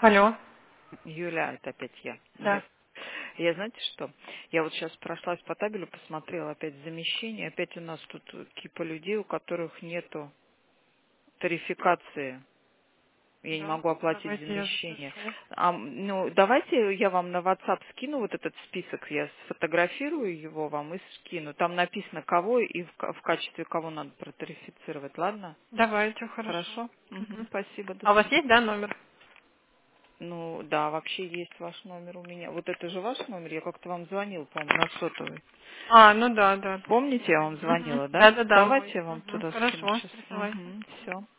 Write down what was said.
Алло. Юля, это опять я. Да. Я знаете что? Я вот сейчас прошлась по табелю, посмотрела опять замещение. Опять у нас тут кипа людей, у которых нету тарификации. Я не Да. могу оплатить Давайте я замещение. запишу. Ну, давайте я вам на WhatsApp скину вот этот список, я сфотографирую его вам и скину. Там написано, кого и в качестве кого надо протарифицировать, ладно? Давайте, хорошо. Хорошо? Мгм, Мгм. спасибо, до А у вас свидания. есть, да, номер? Ну, да, вообще есть ваш номер у меня. Вот это же ваш номер, я как-то вам звонила, по-моему, на сотовый. А, ну да, да. Помните, я вам Мгм. звонила, да? Да-да-да, мой. Давайте я вам Мгм. туда скину Хорошо, сейчас. присылайте. Угу, все.